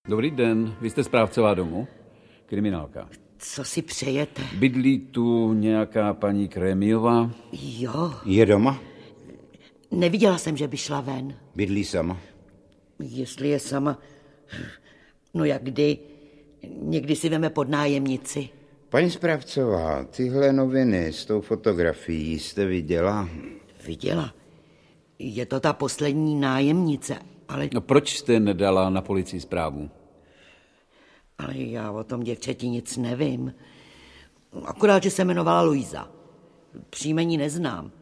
Dobrý den, vy jste správcová domu? Kriminálka. Co si přejete? Bydlí tu nějaká paní Krémiová? Jo. Je doma? Neviděla jsem, že by šla ven. Bydlí sama? Jestli je sama, no jak kdy, někdy si veme pod nájemnici. Paní správcová, tyhle noviny s tou fotografií jste viděla? Viděla. Je to ta poslední nájemnice, ale... No proč jste nedala na policii zprávu? Ale já o tom děvčeti nic nevím. Akorát, že se jmenovala Luisa. Příjmení neznám.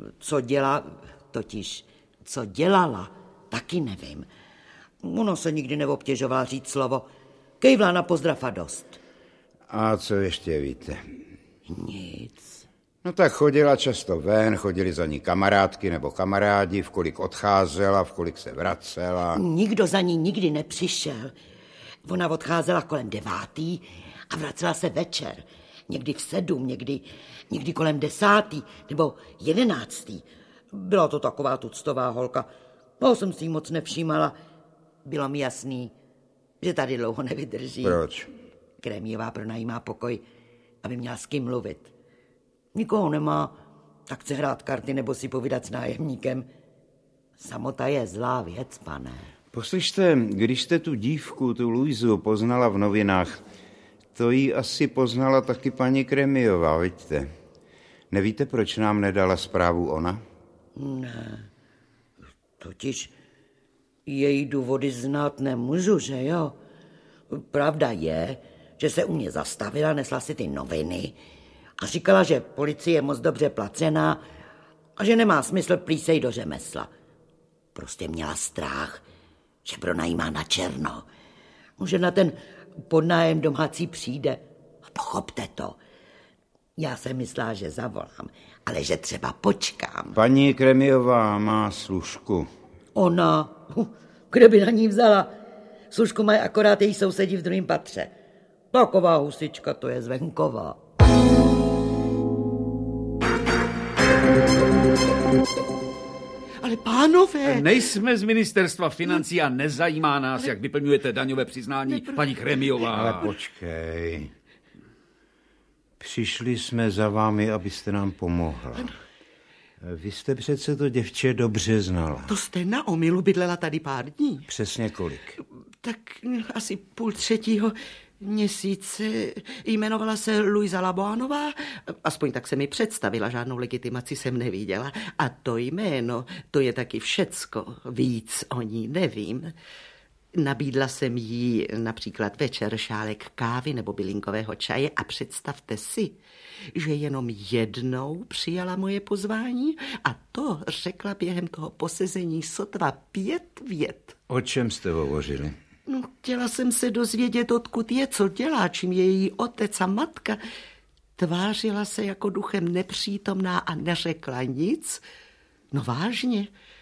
Co dělala, taky nevím. Ono se nikdy neobtěžovala říct slovo. Kejvla na pozdrav a dost. A co ještě víte? Nic. No tak chodila často ven, chodili za ní kamarádky nebo kamarádi, v kolik odcházela, v kolik se vracela. Nikdo za ní nikdy nepřišel. Ona odcházela kolem 9. a vracela se večer. Někdy v 7, někdy kolem 10. nebo 11. Byla to taková tuctová holka. Toho jsem si jí moc nevšímala. Bylo mi jasný, že tady dlouho nevydrží. Proč? Krémiová pronajímá pokoj, aby měla s kým mluvit. Nikoho nemá, tak chce hrát karty nebo si povídat s nájemníkem. Samota je zlá věc, pane. Poslyšte, když jste tu dívku, tu Luizu, poznala v novinách, to jí asi poznala taky paní Krémiová, vidíte? Nevíte, proč nám nedala zprávu ona? Ne, totiž její důvody znát nemůžu, že jo? Pravda je, že se u mě zastavila, nesla si ty noviny a říkala, že policie je moc dobře placená a že nemá smysl plísej do řemesla. Prostě měla strach, že pronajímá na černo. Že na ten podnájem domácí přijde. A pochopte to. Já jsem myslela, že zavolám, ale že třeba počkám. Paní Krémiová má služku. Ona? Kde by na ní vzala? Služku mají akorát její sousedi v druhém patře. Taková husička, to je z venkova. Ale pánové... Nejsme z ministerstva financí a nezajímá nás, jak vyplňujete daňové přiznání, paní Krémiová. Ale počkej. Přišli jsme za vámi, abyste nám pomohla. Vy jste přece to děvče dobře znala. To jste na omylu bydlela tady pár dní. Přesně kolik? Tak asi 2,5 měsíce. Jmenovala se Luisa Laboanová. Aspoň tak se mi představila, žádnou legitimaci jsem neviděla. A to jméno, to je taky všecko. Víc o ní nevím. Nabídla jsem jí například večer šálek kávy nebo bylinkového čaje a představte si, že jenom jednou přijala moje pozvání a to řekla během toho posezení sotva 5 vět. O čem jste hovořili? No, chtěla jsem se dozvědět, odkud je, co dělá, čím je její otec a matka. Tvářila se jako duchem nepřítomná a neřekla nic. No vážně,